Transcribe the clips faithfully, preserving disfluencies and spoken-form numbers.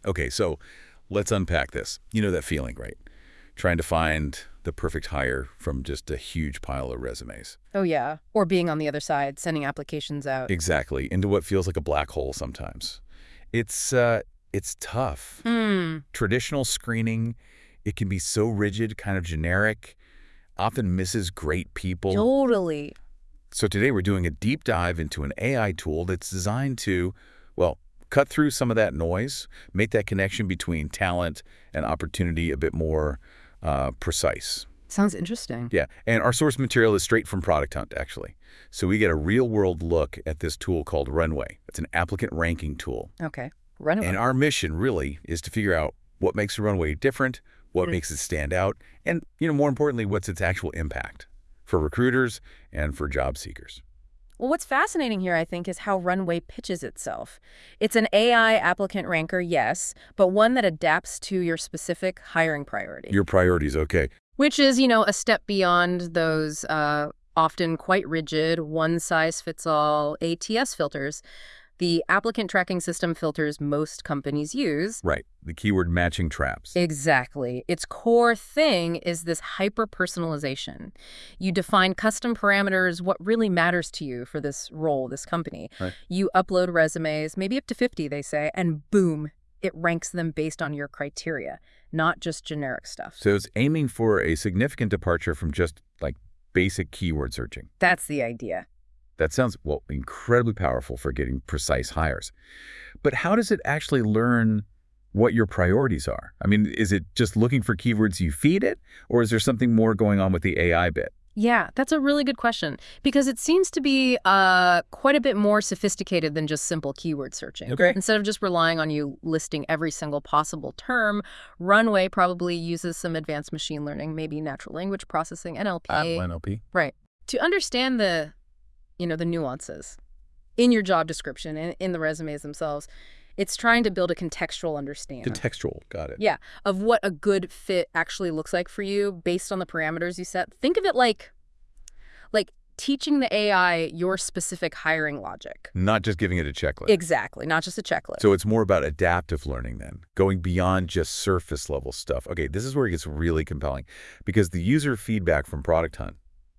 Okay, so let's unpack this. You know that feeling, right? Trying to find the perfect hire from just a huge pile of resumes. Oh, yeah. Or being on the other side, sending applications out. Exactly, into what feels like a black hole sometimes. It's, uh, it's tough. Hmm. Traditional screening, it can be so rigid, kind of generic, often misses great people. Totally. So today we're doing a deep dive into an A I tool that's designed to, well, cut through some of that noise, make that connection between talent and opportunity a bit more uh, precise. Sounds interesting. Yeah, and our source material is straight from Product Hunt, actually. So we get a real-world look at this tool called Runway. It's an applicant ranking tool. Okay. Runway. And our mission, really, is to figure out what makes a Runway different, what Mm. makes it stand out, and, you know, more importantly, what's its actual impact for recruiters and for job seekers. Well, what's fascinating here, I think, is how Runway pitches itself. It's an A I applicant ranker, yes, but one that adapts to your specific hiring priority. Your priorities, okay. Which is, you know, a step beyond those uh, often quite rigid, one-size-fits-all A T S filters the applicant tracking system filters most companies use. Right, the keyword matching traps. Exactly. Its core thing is this hyper-personalization. You define custom parameters, what really matters to you for this role, this company. Right. You upload resumes, maybe up to fifty, they say, and boom, it ranks them based on your criteria, not just generic stuff. So it's aiming for a significant departure from just, like, basic keyword searching. That's the idea. That sounds, well, incredibly powerful for getting precise hires. But how does it actually learn what your priorities are? I mean, is it just looking for keywords you feed it, or is there something more going on with the A I bit? Yeah, that's a really good question, because it seems to be uh, quite a bit more sophisticated than just simple keyword searching. Okay. Instead of just relying on you listing every single possible term, Runway probably uses some advanced machine learning, maybe natural language processing, N L P. Uh, N L P. Right. To understand the, you know, the nuances in your job description and in the resumes themselves, it's trying to build a contextual understanding. Contextual, got it. Yeah, of what a good fit actually looks like for you based on the parameters you set. Think of it like, like teaching the A I your specific hiring logic. Not just giving it a checklist. Exactly, not just a checklist. So it's more about adaptive learning then, going beyond just surface level stuff. Okay, this is where it gets really compelling, because the user feedback from Product Hunt,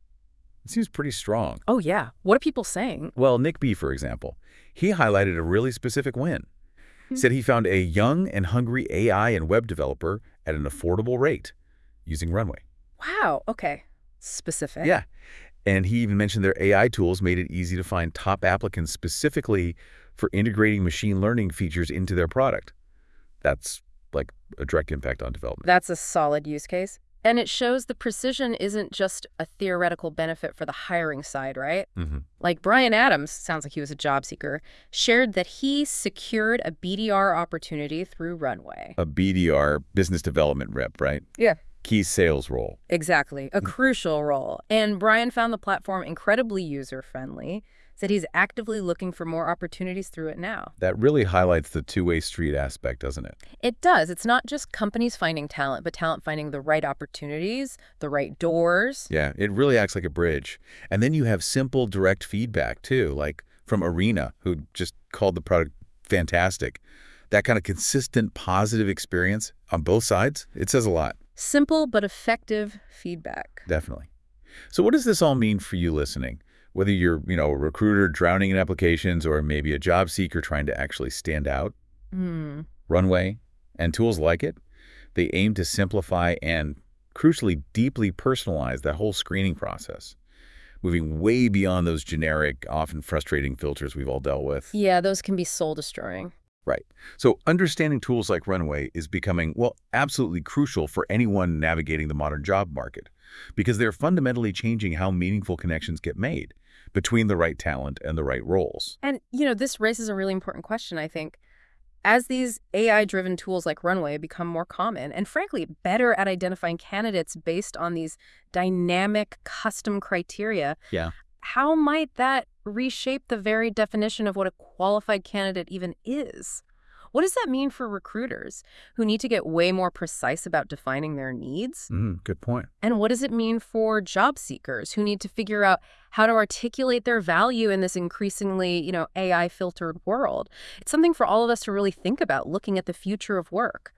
it seems pretty strong. Oh, yeah. What are people saying? Well, Nick B, for example, he highlighted a really specific win. Said he found a young and hungry A I and web developer at an affordable rate using Runway. Wow, okay. Specific. Yeah. And he even mentioned their A I tools made it easy to find top applicants specifically for integrating machine learning features into their product. That's like a direct impact on development. That's a solid use case. And it shows the precision isn't just a theoretical benefit for the hiring side, right? Mm-hmm. Like Brian Adams, sounds like he was a job seeker, shared that he secured a B D R opportunity through Runway. A B D R, business development rep, right? Yeah. Key sales role. Exactly. A crucial role. And Brian found the platform incredibly user-friendly, said he's actively looking for more opportunities through it now. That really highlights the two-way street aspect, doesn't it? It does. It's not just companies finding talent, but talent finding the right opportunities, the right doors. Yeah, it really acts like a bridge. And then you have simple, direct feedback, too, like from Arena, who just called the product fantastic. That kind of consistent, positive experience on both sides, it says a lot. Simple but effective feedback. Definitely. So what does this all mean for you listening? Whether you're, you know, a recruiter drowning in applications or maybe a job seeker trying to actually stand out, Hmm. Runway and tools like it, they aim to simplify and, crucially, deeply personalize that whole screening process, moving way beyond those generic, often frustrating filters we've all dealt with. Yeah, those can be soul-destroying. Right. So understanding tools like Runway is becoming, well, absolutely crucial for anyone navigating the modern job market, because they're fundamentally changing how meaningful connections get made between the right talent and the right roles. And, you know, this raises a really important question, I think. As these A I-driven tools like Runway become more common and, frankly, better at identifying candidates based on these dynamic, custom criteria, Yeah. how might that reshape the very definition of what a qualified candidate even is? what does that mean for recruiters who need to get way more precise about defining their needs? Mm, good point. And what does it mean for job seekers who need to figure out how to articulate their value in this increasingly, you know, A I-filtered world? It's something for all of us to really think about looking at the future of work.